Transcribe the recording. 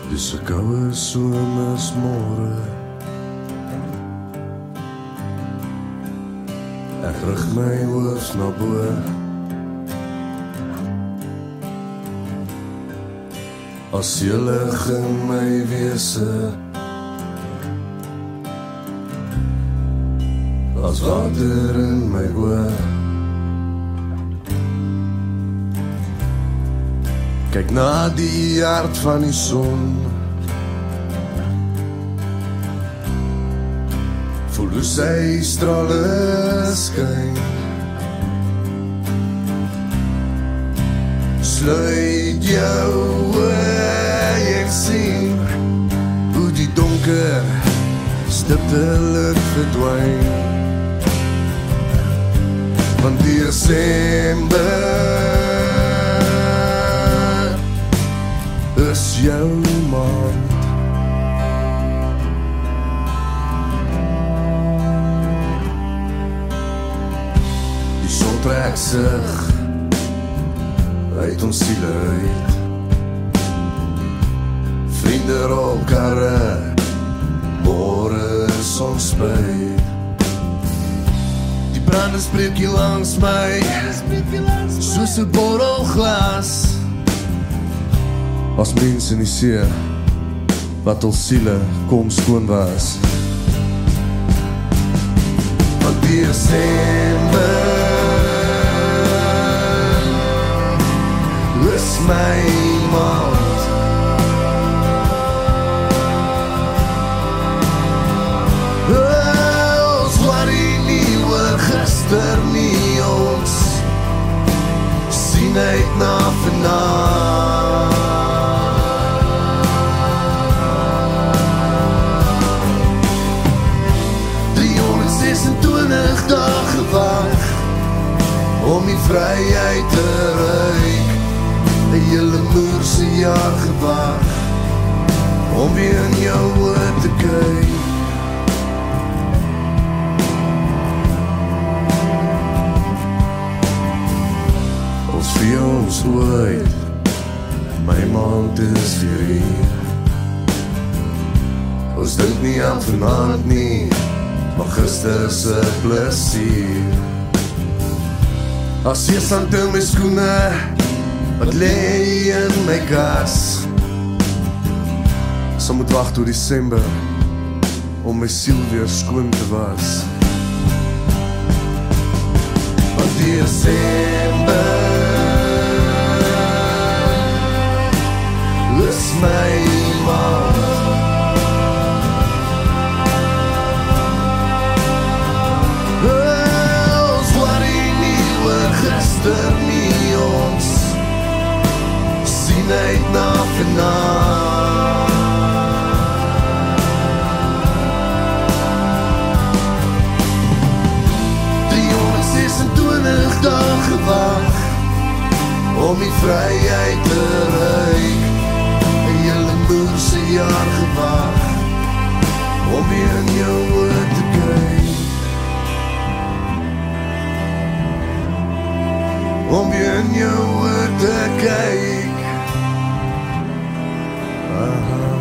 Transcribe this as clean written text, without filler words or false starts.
Dis 'n koue somersmôre. Ek rig my hoof na bo. As jy lig in my wese, as water in my oë. Kyk na die hart van die son, voel hoe sy strale skyn. Sluit jou oë en sien hoe die donker stiptelik verdwyn. Want Desember is jou maand. Die son trek sig uit ons siele uit. Vriende rol karre, môre is ons spyt. Die brande spreek hier langs my, soos 'n borrelglas. As mense in die see, wat al siele kom skoon was. Want Desember is my maand. Ons worry nie oor gister nie, ons sien uit na vanaand. 26 dae gewag om die vryheid te ruik. 'n hele moerse jaar gewag om weer in jou oë te kyk. Ons vir ons ooit, my maand is weer hier. Ons dink nie aan vanaand nie, maar gister se plesier. As jy sand in my skoene, wat lê in my kas, sal moet wag tot Desember om my siel weer skoon te was. Want Desember is my maand. Gister nie, ons sien uit na vanaand. 326 dae gewag om die vryheid te ruik. 'n hele moerse jaar gewag om weer in jou oë te kyk. Om weer in jou oë te kyk. Aha.